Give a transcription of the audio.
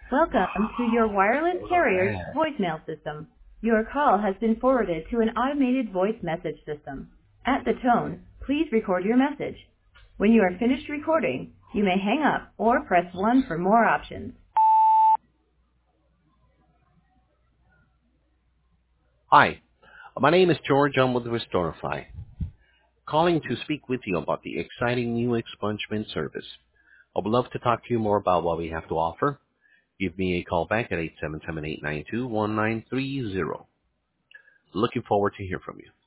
Welcome to your wireless carrier's voicemail system. Your call has been forwarded to an automated voice message system. At the tone, please record your message. When you are finished recording, you may hang up or press 1 for more options. Hi, my name is George. I'm with Restorify, calling to speak with you about the exciting new expungement service. I would love to talk to you more about what we have to offer. Give me a call back at 877-892-1930. Looking forward to hear from you.